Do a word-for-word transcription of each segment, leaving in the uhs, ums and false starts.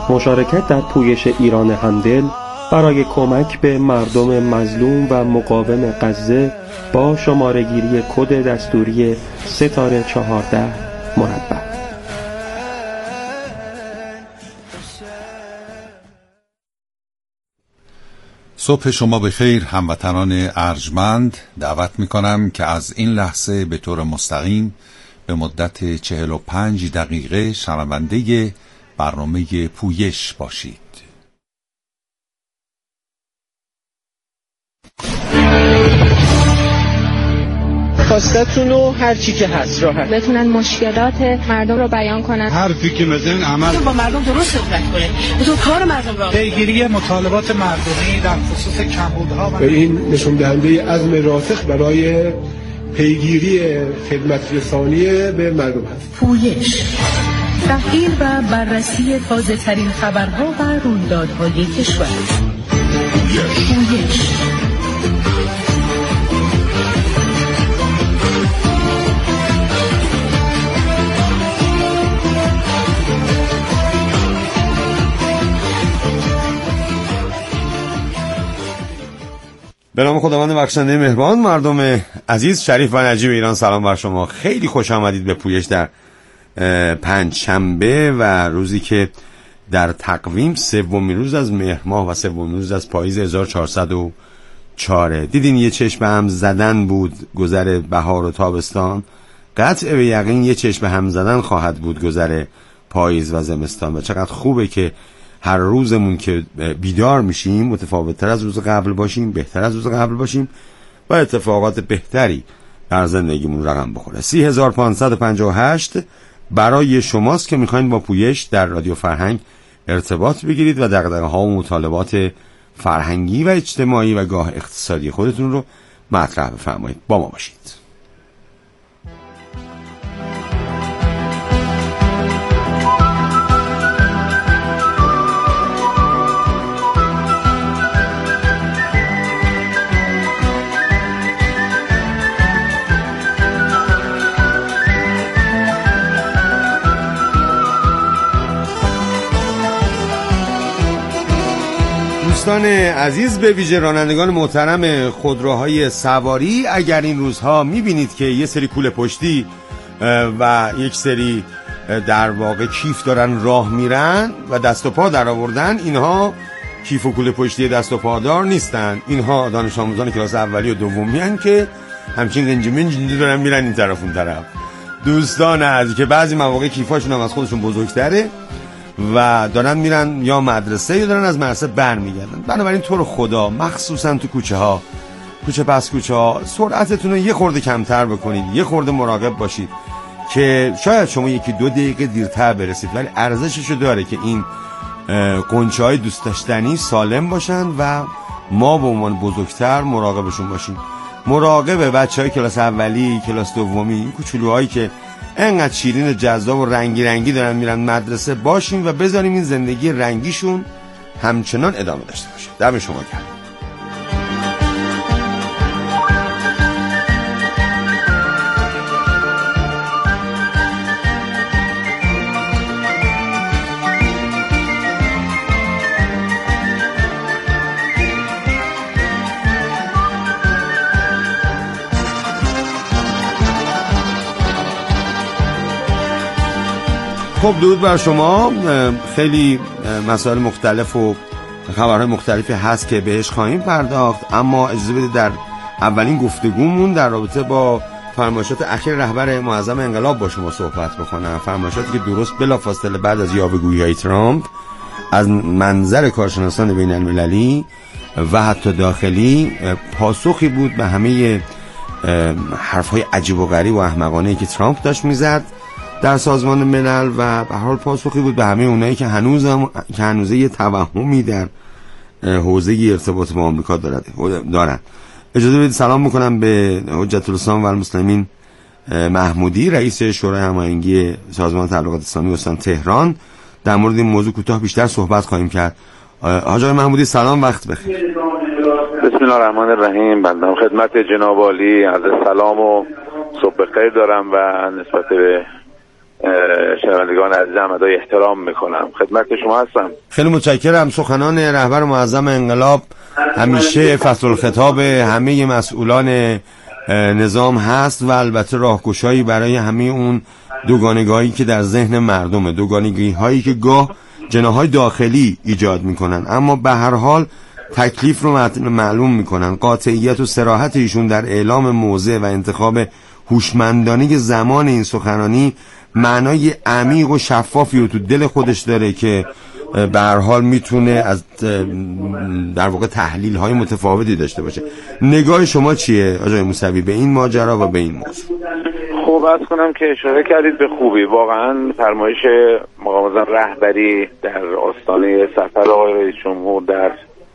مشارکت در پویش ایران همدل برای کمک به مردم مظلوم و مقاوم غزه با شماره‌گیری کد دستوری ستاره چهارده مربع. صبح شما بخیر هموطنان ارجمند. دعوت میکنم که از این لحظه به طور مستقیم به مدت چهل و پنج دقیقه شنونده برنامه پویش باشید. خواستتونو هر چی که هست راحت بتونن مشکلات مردم رو بیان کنن، حرفی که مثلا عمل با مردم درست صحبت کنه، بتون کار مردم را پیگیری مطالبات مردمی در خصوص کمبودها و این نشون دهنده عزم راسخ برای پیگیری خدمت رسانی به مردم هست. پویش، تحلیل و بررسی تازه ترین خبرها و رویدادهای کشور. پویش به نام خداوند بخشنده مهربان. مردم عزیز، شریف و نجیب ایران، سلام بر شما. خیلی خوش آمدید به پویش در پنج شنبه و روزی که در تقویم سومین روز از مهر ماه و سومین روز از پاییز هزار و چهارصد و چهار. دیدین یه چشم هم زدن بود گذر بهار و تابستان، قطع به یقین یه چشم هم زدن خواهد بود گذر پاییز و زمستان. و چقدر خوبه که هر روزمون که بیدار میشیم متفاوت‌تر از روز قبل باشیم، بهتر از روز قبل باشیم و اتفاقات بهتری در زندگیمون رقم بخوره. سی هزار و پانصد و پنجاه و هشت برای شماست که میخواین با پویش در رادیو فرهنگ ارتباط بگیرید و دغدغه‌ها و مطالبات فرهنگی و اجتماعی و گاه اقتصادی خودتون رو مطرح بفرمایید. با ما باشید. دوستان عزیز، به ویژه رانندگان محترم خودروهای سواری، اگر این روزها میبینید که یه سری کوله پشتی و یک سری در واقع کیف دارن راه میرن و دست و پا در آوردن، اینها کیف و کوله پشتی دست و پادار نیستن. اینها دانش آموزان کلاس اولی و دومی هستند که همچین گنجمن جنده دارن میرن این طرف اون طرف. دوستان عزیز که بعضی مواقع کیفاشون هم از خودشون بزرگتره و دارن میرن یا مدرسه یا دارن از مدرسه برمیگردن. بنابراین تو رو خدا مخصوصا تو کوچه ها، کوچه پس کوچه ها، سرعتتون رو یه خورده کمتر بکنید، یه خورده مراقب باشید که شاید شما یکی دو دقیقه دیرتر برسید ولی ارزششو داره که این قنچه های دوست داشتنی سالم باشن و ما به عنوان بزرگتر مراقبشون باشیم. مراقب بچهای کلاس اولی، کلاس دومی، این کوچولوهایی که انقدر شیرین و جذاب و رنگی رنگی دارن میرن مدرسه باشیم و بذاریم این زندگی رنگیشون همچنان ادامه داشته باشه. دم شما گرم. خب درود بر شما. خیلی مسائل مختلف و خبرهای مختلفی هست که بهش خواهیم پرداخت، اما اجازه بدید در اولین گفتگومون در رابطه با فرمایشات اخیر رهبر معظم انقلاب با شما صحبت بکنم. فرمایشاتی که درست بلافاصله بعد از یاوه‌گویی‌های ترامپ از منظر کارشناسان بین المللی و حتی داخلی پاسخی بود به همه حرفهای عجیب و غریب و احمقانه‌ای که ترامپ داشت میزد در سازمان ملل و به حال پاسخی بود به همه اونایی که هنوز هم که هنوز یه توهمی در حوزه ارتباط با آمریکا دارن. اجازه بدید سلام میکنم به حجت الاسلام و المسلمین محمودی، رئیس شورای هماهنگی سازمان تعلقات اسلامی استان تهران. در مورد این موضوع کوتاه بیشتر صحبت خواهیم کرد. حاج آقای محمودی سلام، وقت بخیر. بسم الله الرحمن الرحیم. بنده خدمت جناب عالی عرض سلام و صبح بخیر دارم و نسبت به شنوندگان عزیزم ادای احترام میکنم. خدمت شما هستم. خیلی متشکرم. سخنان رهبر معظم انقلاب همیشه فصل الخطاب همه مسئولان نظام هست و البته راهگشایی برای همه اون دوگانگاهی که در ذهن مردمه، دوگانگی هایی که گاه جناحهای داخلی ایجاد میکنن اما به هر حال تکلیف رو معلوم میکنن. قاطعیت و صراحت ایشون در اعلام موضع و انتخاب هوشمندانه زمان این سخنرانی معنای عمیق و شفافی رو تو دل خودش داره که به هر حال میتونه از در واقع تحلیل های متفاوتی داشته باشه. نگاه شما چیه آقای موسوی به این ماجرا و به این موضوع؟ خب عرض کنم که اشاره کردید به خوبی. واقعا فرمایش مقام رهبری در آستانه سفر آقای رئیس جمهور در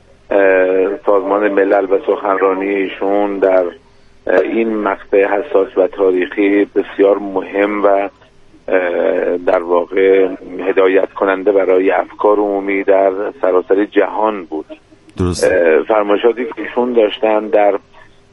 سازمان ملل و سخنرانی ایشون در این مقطع حساس و تاریخی بسیار مهم و در واقع هدایت کننده برای افکار عمومی در سراسر جهان بود. درست. فرمایشاتی که ایشون داشتن در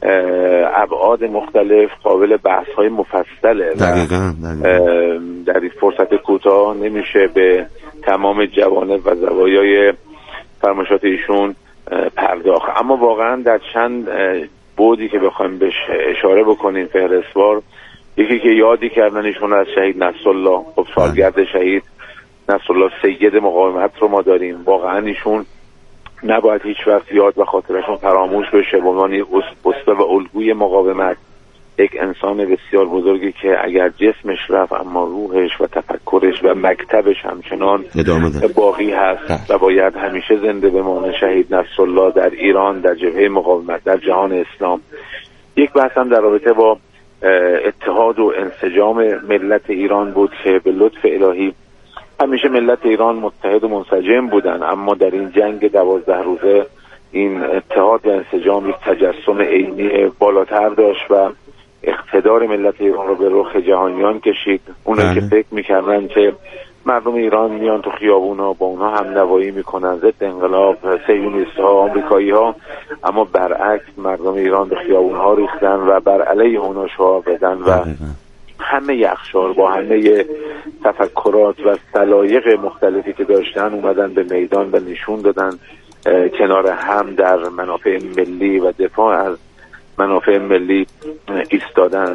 ابعاد مختلف قابل بحث های مفصله. دقیقاً. دقیقاً. در این فرصت کوتاه نمیشه به تمام جوانب و زوایای فرمایشات ایشون پرداخت، اما واقعا در چند بودی که بخوایم بهش اشاره بکنیم فهرستوار، یکی که یادی کردن ایشون از شهید نصرالله. خب سالگرد شهید نصرالله سید مقاومت رو ما داریم. واقعا ایشون نباید هیچ وقت یاد و خاطرشون فراموش بشه. به عنوان اسطوره و الگوی مقاومت، یک انسان بسیار بزرگی که اگر جسمش رفت اما روحش و تفکرش و مکتبش همچنان باقی هست و باید همیشه زنده بمانه. شهید نصرالله در ایران، در جبهه مقاومت، در جهان اسلام. یک بحث هم در رابطه با اتحاد و انسجام ملت ایران بود که به لطف الهی همیشه ملت ایران متحد و منسجم بودن، اما در این جنگ دوازده روزه این اتحاد و انسجام یک تجسم عینی بالاتر داشت و اقتدار ملت ایران رو به رخ جهانیان کشید. اونایی که فکر میکردن که مردم ایران میان تو خیابونا با اونها هم نوایی میکنن ضد انقلاب، صهیونیست ها، آمریکایی ها، اما برعکس مردم ایران به خیابون ها ریختن و بر علیه اونها شعار بدن و همه یخشار با همه تفکرات و سلایق مختلفی که داشتن اومدن به میدان و نشون دادن کنار هم در منافع ملی و دفاع از منافع ملی ایستادن.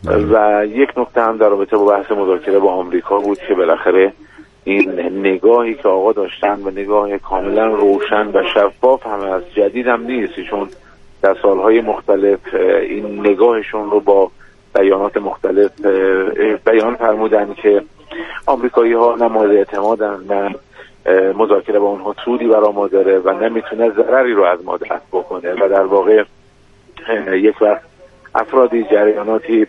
و یک نکته هم در رابطه با بحث مذاکره با آمریکا بود که بالاخره این نگاهی که آقا داشتن و نگاه کاملا روشن و شفاف هم از جدید هم نیست. ایشون در سالهای مختلف این نگاهشون رو با بیانات مختلف بیان فرمودن که آمریکایی ها نه مورد اعتمادن، نه مذاکره با اونها سودی برای ما داره و نمیتونه ضرری رو از ما دفع بکنه و در واقع یک وقت افرادی جریاناتی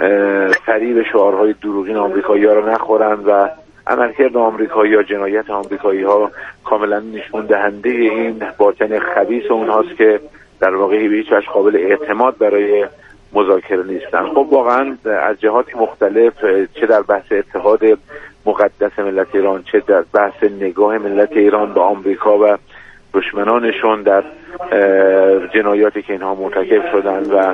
فریب شعارهای دروغین آمریکایی ها رو نخورن و عملکرد آمریکایی ها، جنایت آمریکایی ها کاملا نشون دهنده این باطن خبیث اونهاست که در واقع به هیچ وجه قابل اعتماد برای مذاکره نیستن. خب واقعا از جهات مختلف، چه در بحث اتحاد مقدس ملت ایران، چه در بحث نگاه ملت ایران به آمریکا و دشمنانشون در جنایاتی که اینها مرتکب شدن و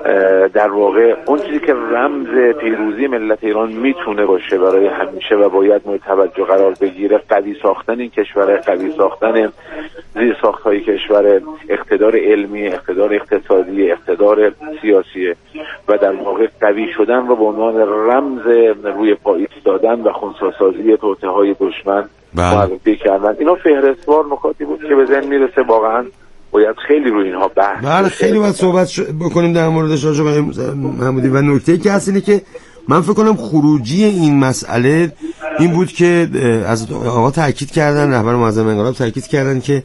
در واقع اون چیزی که رمز پیروزی ملت ایران میتونه باشه برای همیشه و باید مورد توجه قرار بگیره، قوی ساختن این کشور، قوی ساختن زیر ساختهای کشور، اقتدار علمی، اقتدار اقتصادی، اقتدار سیاسی و در واقع قوی شدن و به عنوان رمز روی پا ایستادن و خنثی‌سازی توطئه‌های دشمن معرفی کردن. اینا فهرستوار نکاتی بود که به ذهن میرسه. واقعا باید خیلی روی اینها بحث بله خیلی باید صحبت ش... بکنیم در موردش آقای محمودی. و نکته که هست اینه که من فکر کنم خروجی این مسئله این بود که از آقا تاکید کردن، رهبر معظم انقلاب تاکید کردن که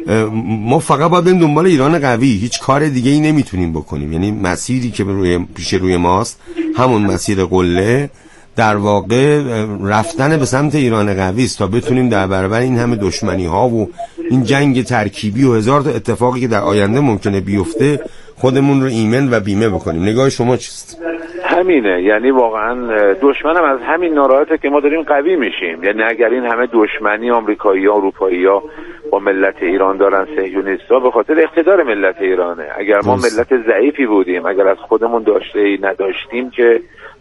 ما فقط باید بریم دنبال ایران قوی، هیچ کار دیگه ای نمیتونیم بکنیم. یعنی مسیری که روی پیش روی ماست همون مسیر قله، در واقع رفتن به سمت ایران قوی است تا بتونیم در برابر این همه دشمنی ها و این جنگ ترکیبی و هزار تا اتفاقی که در آینده ممکنه بیفته خودمون رو ایمن و بیمه بکنیم. نگاه شما چیست؟ همینه، یعنی واقعا دشمنم از همین ناراحته که ما داریم قوی میشیم. یعنی اگر این همه دشمنی آمریکایی ها، اروپایی ها با ملت ایران دارن، صهیونیست‌ها، به خاطر اقتدار ملت ایرانه. اگر ما ملت ضعیفی بودیم، اگر از خودمون داشته ای نداشتیم که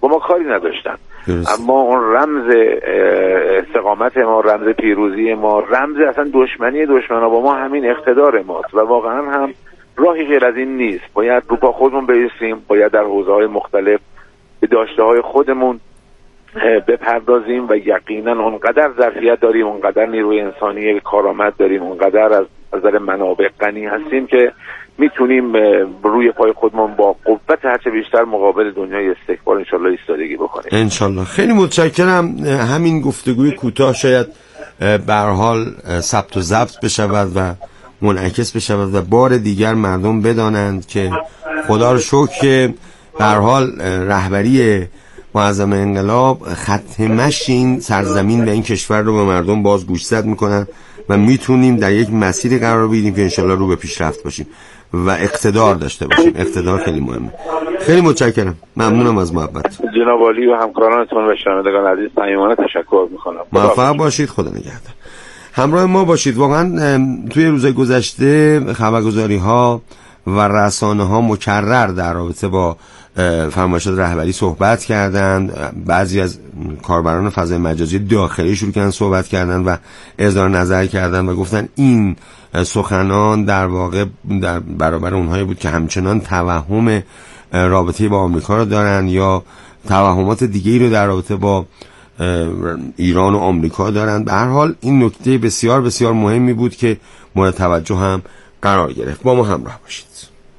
با ما کاری نداشتن. درست. اما اون رمز استقامت ما، رمز پیروزی ما، رمز اصلا دشمنی دشمنا با ما همین اقتدار ماست و واقعا هم راهی غیر از این نیست. باید رو پا خودمون بایستیم، باید در حوزه‌های مختلف به داشته‌های خودمون بپردازیم و یقینا اونقدر ظرفیت داریم، اونقدر نیروی انسانی کارآمد داریم، اونقدر از نظر منابع غنی هستیم که میتونیم روی پای خودمون با قوت هرچه بیشتر مقابل دنیای استکبار انشالله ایستادگی بکنیم. انشالله. خیلی متشکرم. همین گفتگوی کوتاه شاید به هر حال ثبت و ضبط بشود و منعکس بشود و بار دیگر مردم بدانند که خدا رو شکر که به هر حال رهبری معظم انقلاب خط مشی این سرزمین و این کشور رو به مردم باز گوشزد میکنن و میتونیم در یک مسیری قرار بگیریم که انشالله رو به پیشرفت باشیم و اقتدار داشته باشیم. اقتدار خیلی مهمه. خیلی متشکرم. ممنونم از محبت. جناب عالی و همکارانتون و شنوندگان عزیز صمیمانه تشکر میکنم. موفق باشید. خدا نگهدار. همراه ما باشید. واقعا توی روزهای گذشته خبرگزاری ها و رسانه ها مکرر در رابطه با فرمایشات رهبری صحبت کردند. بعضی از کاربران فضای مجازی داخلی شروع کردن صحبت کردن و اظهار نظر کردن و گفتن این سخنان در واقع در برابر اونهایی بود که همچنان توهم رابطه با آمریکا رو دارن یا توهمات دیگه‌ای رو در رابطه با ایران و آمریکا دارن. به هر حال این نکته بسیار بسیار مهمی بود که مورد توجه هم قرار گرفت. با ما همراه باشید.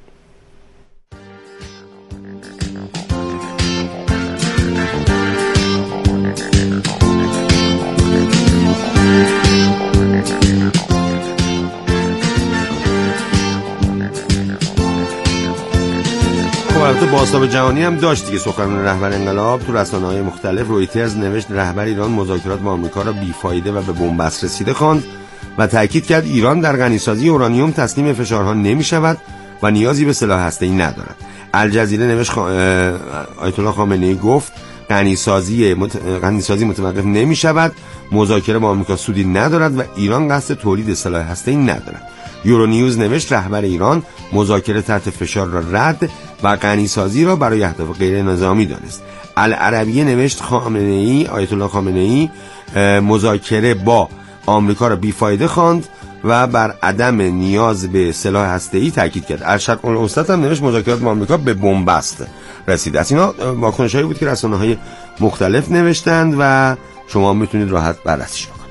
البته بازتاب جهانی هم داشت دیگه. سخنران رهبر انقلاب تو رسانه‌های مختلف. رویترز نوشت رهبر ایران مذاکرات با آمریکا را بیفایده و به بنبست رسیده خواند و تاکید کرد ایران در غنیسازی اورانیوم تسلیم فشارها نمی‌شود و نیازی به سلاح هسته‌ای ندارد. الجزیره نوشت خ... آیت الله خامنه‌ای گفت غنیسازی مت... غنیسازی متوقف نمی‌شود، مذاکره با آمریکا سودی ندارد و ایران قصد تولید سلاح هسته‌ای ندارد. یورونیوز نوشت رهبر ایران مذاکره تحت فشار را رد و غنیسازی را برای اهداف غیر نظامی دانست. العربیه نوشت خامنه‌ای آیت الله خامنه‌ای مذاکره با آمریکا را بیفایده خواند و بر عدم نیاز به سلاح هسته‌ای تاکید کرد. الشرق الاوسط هم نوشت مذاکرات با آمریکا به بنبست رسیده است. اینا واکنش‌هایی بود که رسانه‌های مختلف نوشتند و شما میتونید راحت بررسیش کنید.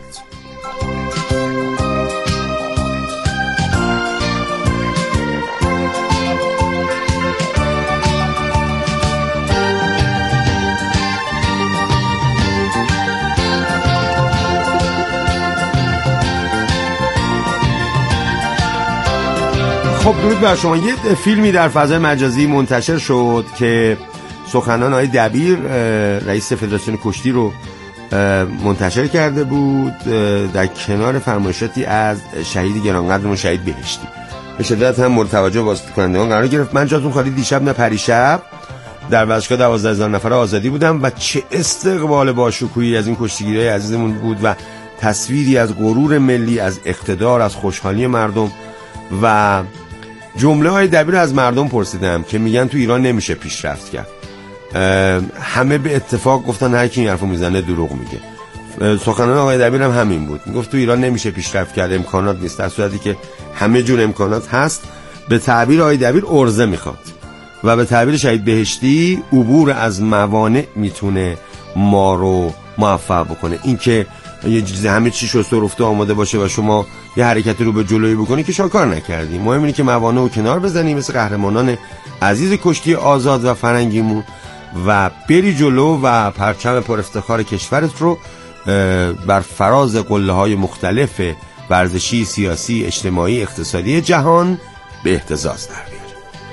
خب درود بر شما. یه فیلمی در فضای مجازی منتشر شد که سخنان آقای دبیر رئیس فدراسیون کشتی رو منتشر کرده بود در کنار فرمایشاتی از شهید گرانقدرمون شهید بهشتی. به شدت هم مورد توجه بازدیدکنندگان قرار گرفت. من جاتون خالی دیشب نه پریشب در ورزشگاه دوازده هزار نفره آزادی بودم و چه استقبال باشکوهی از این کشتیگیرای عزیزمون بود و تصویری از غرور ملی، از اقتدار، از خوشحالی مردم و جمله های دبیر از مردم پرسیدم که میگن تو ایران نمیشه پیشرفت کرد. همه به اتفاق گفتن هر کی این حرفو میزنه دروغ میگه. سخنان آقای دبیر هم همین بود. میگفت تو ایران نمیشه پیشرفت کرد، امکانات نیست، در صورتی که همه جور امکانات هست. به تعبیر آقای دبیر ارزه میخواد و به تعبیر شهید بهشتی عبور از موانع میتونه ما رو موفق بکنه. این که یه چیز همه چی شسته و رفته آماده باشه و شما یه حرکتی رو به جلوی بکنی که شاکار نکردی. مهم اینه که موانع رو کنار بزنی مثل قهرمانان عزیز کشتی آزاد و فرنگیمون و بری جلو و پرچم پر افتخار کشورت رو بر فراز قله‌های مختلف ورزشی، سیاسی، اجتماعی، اقتصادی جهان به اهتزاز در بیاری.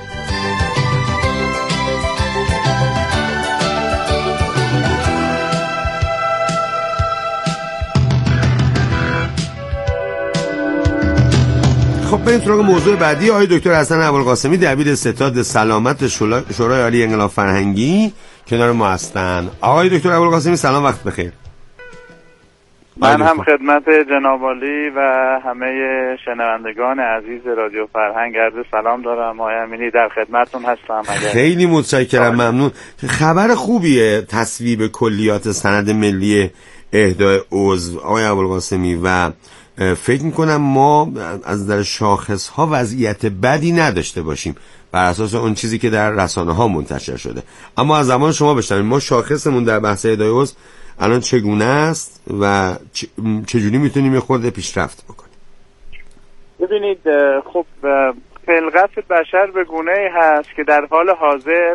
خب بریم سراغ موضوع بعدی. آقای دکتر حسن ابوالقاسمی دبیر ستاد سلامت شورای عالی انقلاب فرهنگی کنار ما هستن. آقای دکتر ابوالقاسمی سلام، وقت بخیر. من هم خدمت جناب عالی و همه شنوندگان عزیز رادیو فرهنگ عرض سلام دارم. آقای امینی در خدمتتون هستم. خیلی متشکرم، ممنون. خبر خوبیه تصویب کلیات سند ملی اهدای عضو آقای ابوالقاسمی و فکر میکنم ما از در شاخص ها وضعیت بدی نداشته باشیم بر اساس اون چیزی که در رسانه ها منتشر شده. اما از زمان شما بشنویم ما شاخصمون در بحث اهدای عضو الان چگونه است و چجوری میتونیم یه خورده پیشرفت بکنیم؟ ببینید، خب خلقت بشر به گونه‌ای هست که در حال حاضر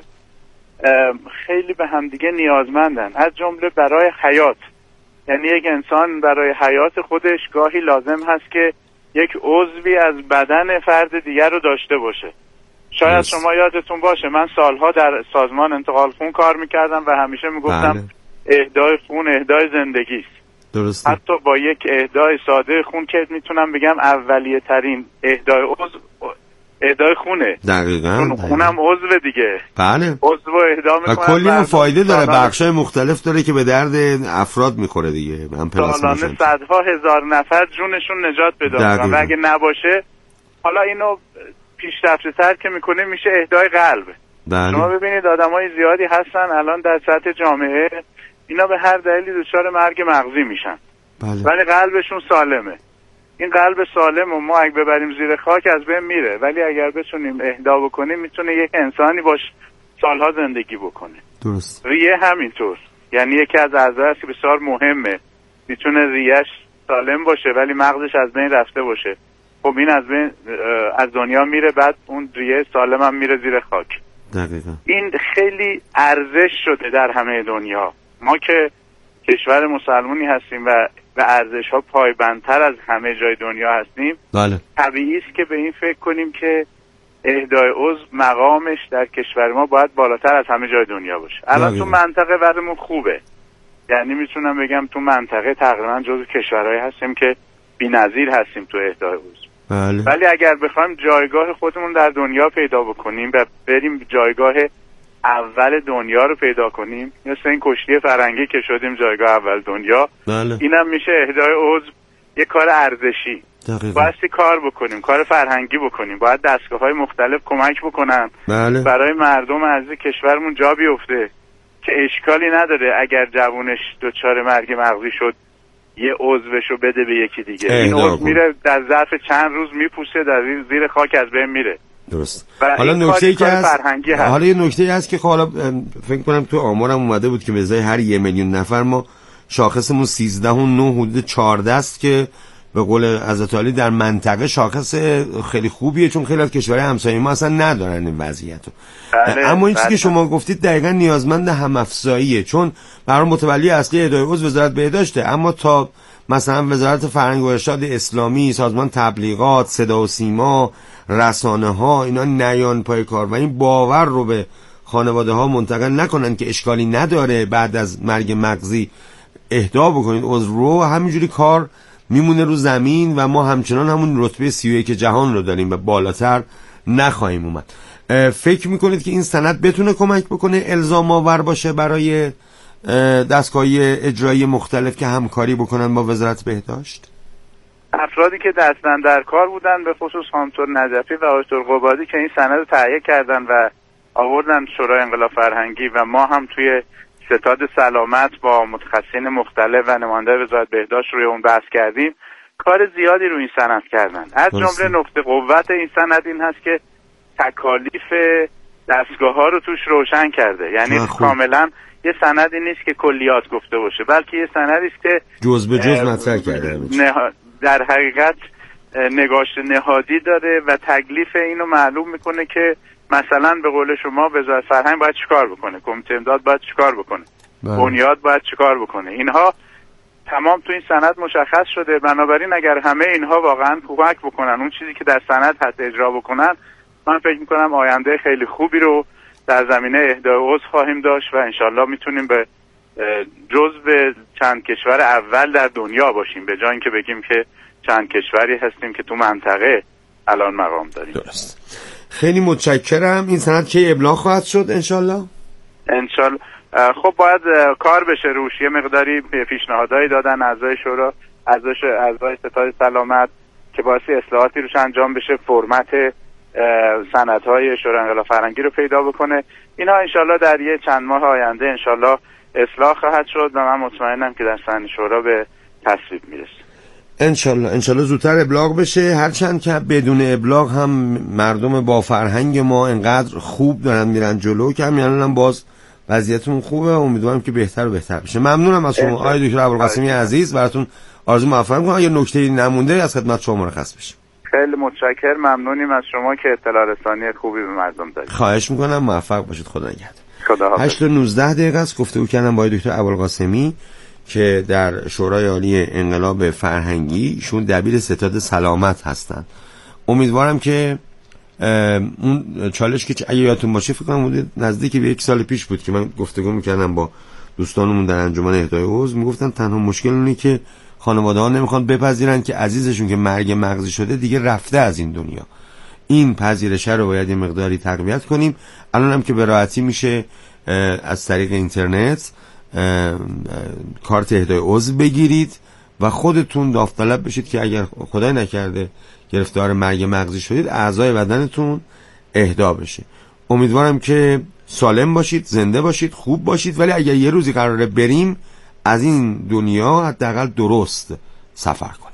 خیلی به همدیگه نیازمندن، از جمله برای حیات. یعنی یک انسان برای حیات خودش گاهی لازم هست که یک عضوی از بدن فرد دیگر رو داشته باشه. شاید بس. شما یادتون باشه من سالها در سازمان انتقال خون کار میکردم و همیشه میگفتم بله. اهدای خون اهدای زندگی است. درسته. حتی با یک اهدای ساده خون که میتونم بگم اولیه ترین اهدای عضو اهدای خونه. دقیقاً. خونم عضو دیگه. بله. عضو اهدا میکنم. و کلی هم فایده داره، بخشای مختلف داره که به درد افراد میخوره دیگه. هم سالانه صدها هزار نفر جونشون نجات پیدا میکنن و اگه نباشه حالا اینو پیشرفته تر که میکنه میشه اهدای قلب. بله. شما ببینید آدمای زیادی هستن الان در سطح جامعه اینا به هر دلیلی دچار مرگ مغزی میشن. بله. ولی قلبشون سالمه. این قلب سالم و ما اگه ببریم زیر خاک از بین میره، ولی اگر بتونیم اهدا بکنیم میتونه یک انسانی باش سالها زندگی بکنه. درست. ریه همینطور، یعنی یکی از اعضایی است که بسیار مهمه. میتونه ریهش سالم باشه ولی مغزش از بین رفته باشه. خب این از بین از دنیا میره، بعد اون ریه سالم هم میره زیر خاک. دقیقاً. این خیلی ارزش شده در همه دنیا. ما که کشور مسلمانی هستیم و به ارزش ها پایبندتر از همه جای دنیا هستیم، بله. طبیعی است که به این فکر کنیم که اهدای عضو مقامش در کشور ما باید بالاتر از همه جای دنیا باشه. الان تو منطقه برامون خوبه، یعنی میتونم بگم تو منطقه تقریبا جزو کشورهایی هستیم که بی‌نظیر هستیم تو اهدای عضو. بله. ولی اگر بخوایم جایگاه خودمون در دنیا پیدا بکنیم و بریم جایگاه اول دنیا رو پیدا کنیم، مثل این کشتی فرنگی که شدیم جایگاه اول دنیا، بله. اینم میشه اهدای عضو یه کار ارزشی. بایستی کار بکنیم، کار فرهنگی بکنیم، باید دستگاه‌های مختلف کمک بکنن بله. برای مردم عزیز کشورمون جا بیفته که اشکالی نداره اگر جوونش دچار مرگ مغزی شد یه عضوشو بده به یکی دیگه. این عضو میره در ظرف چند روز میپوسه در زیر خاک از بین میره. درست. حالا نکته‌ای که هست، حالا یه نکته‌ای هست که حالا فکر کنم تو آمارم اومده بود که به ازای هر یه میلیون نفر ما شاخصمون سیزده و نه حدود چهارده است که به قول حضرت علی در منطقه شاخص خیلی خوبیه، چون خیلی از کشورهای همسایه ما اصلا ندارن این وضعیتو. بله، اما این چیزی بله. که شما گفتید دقیقاً نیازمند هم افزاییه، چون برای متولی اصلی اهدای عضو وزارت بهداشته، اما تا مثلا وزارت فرهنگ و ارشاد اسلامی، سازمان تبلیغات، صدا و سیما، رسانه ها اینا نیان پای کار و این باور رو به خانواده ها منتقل نکنن که اشکالی نداره بعد از مرگ مغزی اهدا بکنید عضو رو، همینجوری کار میمونه رو زمین و ما همچنان همون رتبه سی و یک جهان رو داریم و بالاتر نخواهیم اومد. فکر میکنید که این سند بتونه کمک بکنه الزام آور باشه برای دستگاه‌های اجرایی مختلف که همکاری بکنن با وزارت بهداشت؟ افرادی که دستن در کار بودن به خصوص خانم نجفی و آقای قبادی که این سند رو تهیه کردن و آوردن شورای انقلاب فرهنگی و ما هم توی ستاد سلامت با متخصصین مختلف و نماینده وزارت بهداشت روی اون بحث کردیم، کار زیادی رو این سند کردن. از جمله نقطه قوت این سند این هست که تکالیف دستگاه‌ها رو توش روشن کرده، یعنی کاملا یه سندی نیست که کلیات گفته باشه، بلکه یه سندی است که جز به جز مطرح کرده، در حقیقت نگاشت نهادی داره و تکلیف اینو معلوم میکنه که مثلا به قول شما وزارت فرهنگ باید چیکار بکنه، کمیته امداد باید چیکار بکنه، بنیاد باید چیکار بکنه. اینها تمام تو این سند مشخص شده. بنابراین اگر همه اینها واقعا کمک بکنن اون چیزی که در سند هست اجرا بکنن، من فکر میکنم آینده خیلی خوبی رو در زمینه اهدای عضو خواهیم داشت و انشالله میتونیم به جزو چند کشور اول در دنیا باشیم، به جای اینکه بگیم که چند کشوری هستیم که تو منطقه الان مقام داریم. درست. خیلی متشکرم. این سند که ابلاغ خواهد شد انشالله؟ انشالله خب باید کار بشه روش. یه مقداری پیشنهادایی دادن اعضای شورا، اعضای اعضای ستاد سلامت که باعث اصلاحاتی روش انجام بشه، فرمت سندهای شورای انقلاب فرهنگی رو پیدا بکنه. اینا انشالله در یه چند ماه آینده انشالله اصلاح خواهد شد و من مطمئنم که در سن شورا به تصویب میرسه. انشالله انشالله زودتر ابلاغ بشه، هرچند که بدون ابلاغ هم مردم با فرهنگ ما انقدر خوب دارن میرن جلو که همین الانم باز وضعیتون خوبه. امیدوارم که بهتر و بهتر بشه. ممنونم از شما آقای دکتر ابوالقاسمی عزیز، براتون آرزو موفقیت می‌کنم. اگه نکته‌ای نمونده از خدمت شما مرخص بشیم. خیلی متشکرم، ممنونیم از شما که اطلاع رسانی خوبی به مردم دارید. خواهش میکنم، موفق باشید. خدا نگهدار. خدا حافظ. هشت و نوزده دقیقه است گفتگو کردم با دکتر ابوالقاسمی که در شورای عالی انقلاب فرهنگی ایشون دبیر ستاد سلامت هستن. امیدوارم که اون چالش که اگه یادتون باشه فکر کنم بوده نزدیک به یک سال پیش بود که من گفتگو میکردم با دوستانمون در انجمن اهدای عضو، میگفتن تنها مشکل اونه که خانواده ها نمیخوان بپذیرن که عزیزشون که مرگ مغزی شده دیگه رفته از این دنیا. این پذیرش رو باید یه مقداری تقویت کنیم. الان هم که به راحتی میشه از طریق اینترنت کارت اهدای عضو بگیرید و خودتون داوطلب بشید که اگر خدای نکرده گرفتار مرگ مغزی شدید اعضای بدنتون اهدا بشه. امیدوارم که سالم باشید، زنده باشید، خوب باشید، ولی اگر یه روزی قراره بریم از این دنیا حداقل درست سفر کنیم.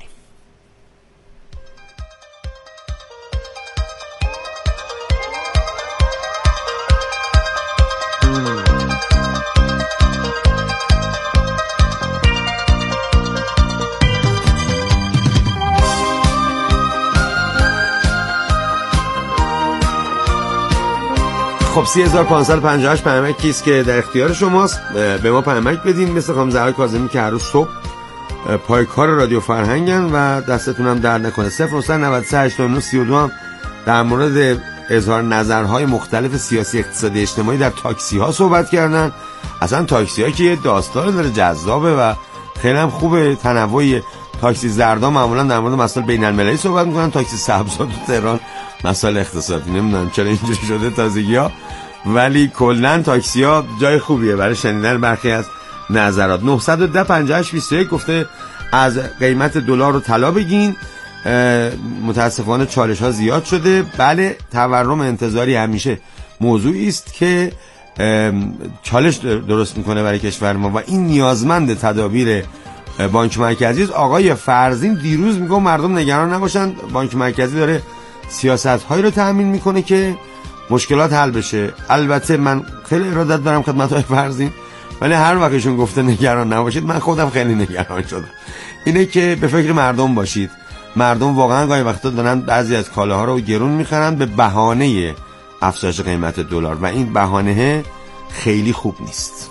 خب سی هزار و پانصد و پنجاه و هشت پیامک کیست که در اختیار شماست. به ما پیامک بدین مثل خانم زهرا کاظمی که هر روز صبح پای کار رادیو فرهنگن و دستتون هم درد نکنه. صفر و نه نه سه هشت نه سی و دو هم در مورد اظهار نظرهای مختلف سیاسی اقتصادی اجتماعی در تاکسی ها صحبت کردن. اصلا تاکسی ها که یه داستان داره جذابه و خیلی هم خوبه. تنوع تاکسی زردا معمولا در مورد مسائل بین المللی صحبت میکنن، تاکسی سبزا تو تهران مسائل اقتصادی. نمیدونم چرا اینجوری شده تازگی‌ها، ولی کلا تاکسی ها جای خوبیه برای شنیدن برخی از نظرات. نه یک صفر پنجاه و هشت بیست و یک گفته از قیمت دلار و طلا بگین، متاسفانه چالش ها زیاد شده. بله، تورم انتظاری همیشه موضوعی است که چالش درست میکنه برای کشور ما و این نیازمند تدابیر بانک مرکزی است. آقای فرزین دیروز میگه مردم نگران نباشن، بانک مرکزی داره سیاست هایی رو تأمین میکنه که مشکلات حل بشه. البته من خیلی ارادت دارم خدمت های فرزین، ولی هر وقتشون گفته نگران نباشید من خودم خیلی نگران شدم. اینه که به فکر مردم باشید. مردم واقعا گاهی وقتا دارن بعضی از کالاها رو گرون میخرن به بهانه افزایش قیمت دلار و این بهانه خیلی خوب نیست.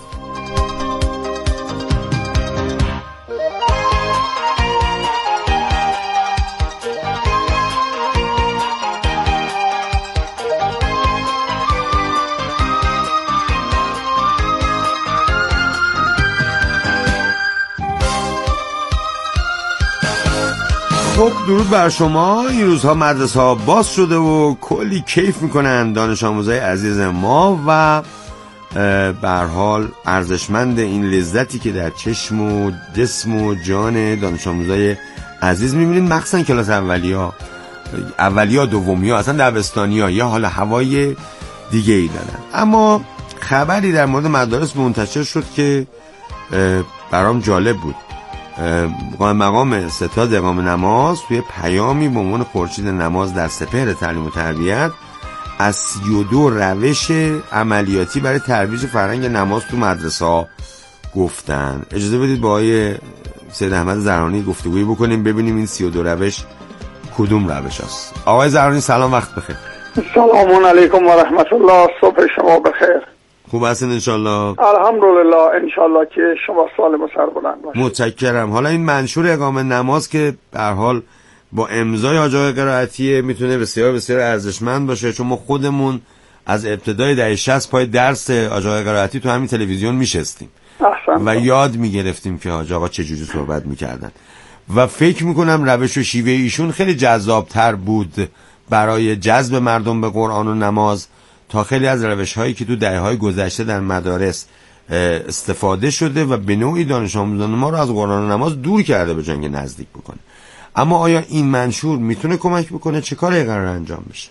خب درود بر شما. این روزها مدرسه ها باز شده و کلی کیف میکنن دانش آموزای عزیز ما و به هر حال ارزشمند این لذتی که در چشم و جسم و جان دانش آموزای عزیز میبینید، مخصوصا کلاس اولیا اولیا دومیا اصلا دبستانیا یا حالا هوای دیگه ای دارن. اما خبری در مورد مدارس منتشر شد که برام جالب بود. مقام ستاد اقامه نماز توی پیامی به عنوان خورشید نماز در سپهر تعلیم و تربیت از سی و دو روش عملیاتی برای ترویج فرهنگ نماز تو مدرسه ها گفتن. اجازه بدید با آقای سید احمد زرانی گفتگویی بکنیم ببینیم این سی و دو روش کدوم روش هست. آقای زرانی سلام، وقت بخیر. سلام علیکم و رحمت الله. صبح شما بخیر. خوب هستین انشالله؟ الحمدلله، انشالله که شما سالم و سربلند باشید. متشکرم. حالا این منشور اقامه نماز که به هر حال با امضای حاج آقای قرائتی میتونه بسیار بسیار ارزشمند باشه، چون ما خودمون از ابتدای دهه شصت پای درس حاج آقای قرائتی تو همین تلویزیون میشستیم و یاد میگرفتیم که حاج آقا چه جوری صحبت میکردن و فکر میکنم روش و شیوه ایشون خیلی جذابتر بود برای جذب مردم به قرآن و نماز تا خیلی از روش‌هایی که تو دهه‌های گذشته در مدارس استفاده شده و به نوعی دانش آموزان ما رو از قرآن و نماز دور کرده به جای اینکه نزدیک بکنه. اما آیا این منشور میتونه کمک بکنه؟ چه کاری قرار انجام بشه؟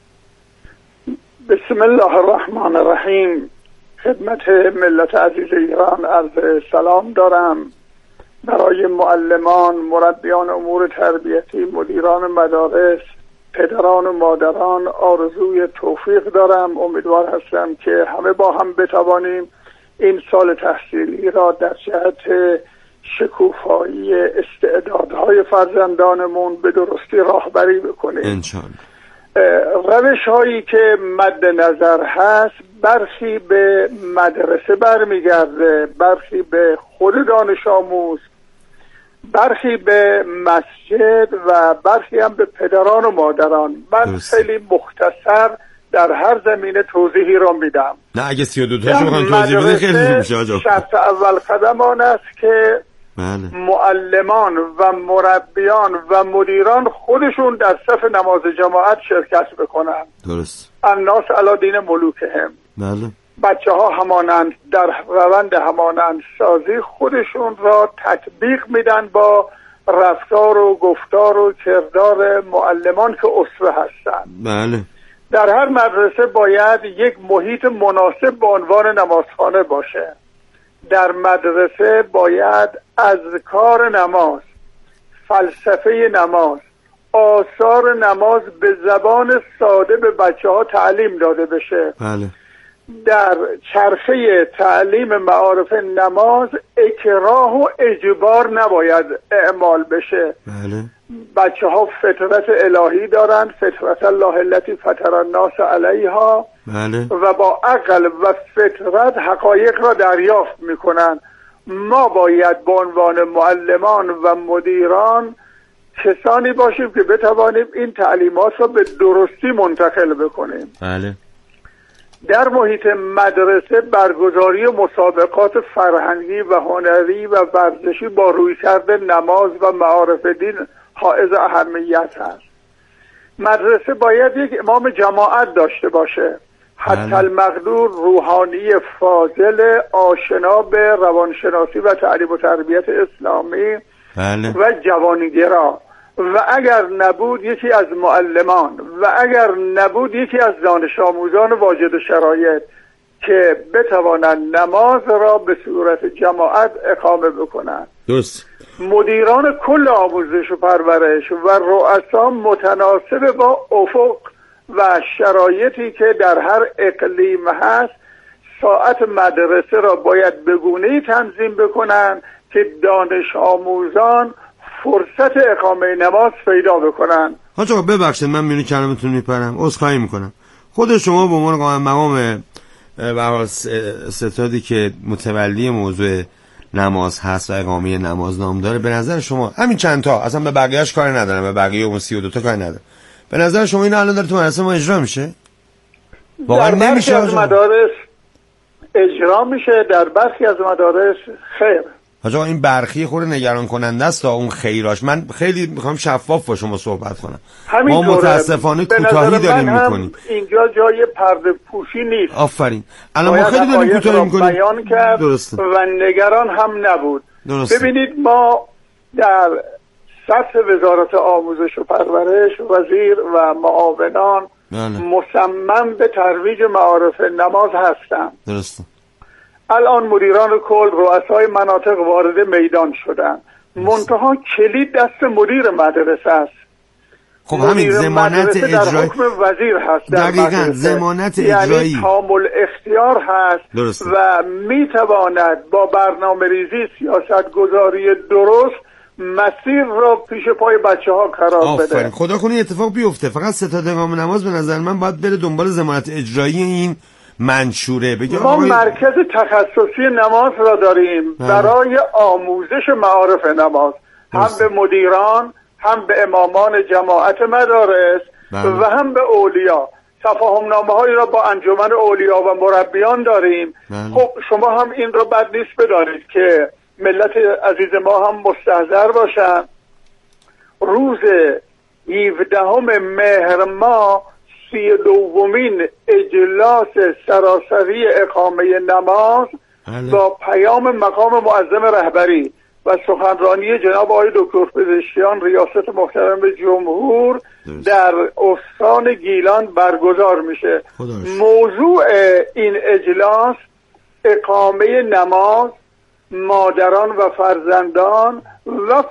بسم الله الرحمن الرحیم. خدمت ملت عزیز ایران عرض سلام دارم. برای معلمان، مربیان امور تربیتی، مدیران مدارس، پدران و مادران آرزوی توفیق دارم. امیدوار هستم که همه با هم بتوانیم این سال تحصیلی را در جهت شکوفایی استعدادهای فرزندانمون به درستی راهبری بکنیم انشاءالله. روش هایی که مد نظر هست برخی به مدرسه برمیگرده، برخی به خود دانش آموز، برخی به مسجد و برخی هم به پدران و مادران. من خیلی مختصر در هر زمینه توضیحی را میدم. نه اگه سی و دو تاشو بخوام توضیح بده خیلی میشه آجا. شرط اول قدم آن است که بله. معلمان و مربیان و مدیران خودشون در صف نماز جماعت شرکت بکنن. درست. الناس علی دین ملوکهم. بله. بچه ها همانند در روند همانند سازی خودشون را تطبیق میدن با رفتار و گفتار و کردار معلمان که اسوه هستن. بله. در هر مدرسه باید یک محیط مناسب به عنوان نمازخانه باشه. در مدرسه باید اذکار نماز، فلسفه نماز، آثار نماز به زبان ساده به بچه ها تعلیم داده بشه. بله. در چرخه تعلیم معارف نماز اکراه و اجبار نباید اعمال بشه. بله. بچه ها فطرت الهی دارن، فطرت الله التي فطر الناس علیها. بله. و با عقل و فطرت حقایق را دریافت میکنن. ما باید به عنوان معلمان و مدیران کسانی باشیم که بتوانیم این تعلیمات را به درستی منتقل بکنیم. بله. در محیط مدرسه برگزاری مسابقات فرهنگی و هنری و ورزشی با رویکرد نماز و معارف دین حائز اهمیت هست. مدرسه باید یک امام جماعت داشته باشه، حتی المقدور روحانی فاضل آشنا به روانشناسی و تعلیم و تربیت اسلامی بله. و جوانگرا، و اگر نبود یکی از معلمان و اگر نبود یکی از دانش آموزان واجد شرایط که بتوانند نماز را به صورت جماعت اقامه بکنند. درست. مدیران کل آموزش و پرورش و رؤسا متناسب با افق و شرایطی که در هر اقلیم هست ساعت مدرسه را باید به گونه‌ای تنظیم بکنند که دانش آموزان فرصت اقامه نماز پیدا بکنن. حاج آقا ببخشید من میونی کلمتون میپرم، عذرخواهی میکنم. خود شما به عنوان قائم مقام به ستادی که متولی موضوع نماز هست و اقامه نماز نام داره، به نظر شما همین چند تا، اصلا به بقیه‌اش کاری ندارم، به بقیه اون سی و دو تا کاری ندارم، به نظر شما این الان داره تو مدرسه ما اجرا میشه؟ واقعا نمیشه؟ از مدارس اجرا میشه، در برخی از مدارس خیر. حاج آقا این برخی خود نگران کننده است تا اون خیراش. من خیلی میخوام شفاف با شما صحبت کنم. ما متاسفانه کوتاهی داریم میکنیم. اینجا جای پرده پوشی نیست. آفرین. الان ما خیلی داریم کوتاهی میکنیم. بیان کرد درسته. و نگران هم نبود. درسته. ببینید ما در سطح وزارت آموزش و پرورش وزیر و معاونان بله. مصمم به ترویج معارف نماز هستند. درسته. الان مدیران کل، رؤسای مناطق وارد میدان شدن. منتها کلید دست مدیر مدرسه است. خب همین ضمانت اجرایی در حکم وزیر هست. دقیقاً ضمانت اجرایی یعنی کامل اختیار هست. درسته. و میتواند با برنامه ریزی سیاست گذاری درست مسیر را پیش پای بچه ها قرار بده. آفرین. خدا کنه اتفاق بیفته. فقط ستاد اقامه نماز به نظر من باید بره دنبال ضمانت اجرایی این منشوره. بگه ما آقای... مرکز تخصصی نماز را داریم هم. برای آموزش معارف نماز هم به مدیران، هم به امامان جماعت مدارس هم. و هم به اولیا. تفاهم نامه هایی را با انجمن اولیا و مربیان داریم. هم. خب شما هم این را بد نیست بدانید که ملت عزیز ما هم مستحضر باشن. روز هفدهم مهر ماه سی دومین اجلاس سراسری اقامه نماز با پیام مقام معظم رهبری و سخنرانی جناب آقای دکتر پزشکیان ریاست محترم جمهور در استان گیلان برگزار میشه. موضوع این اجلاس اقامه نماز مادران و فرزندان و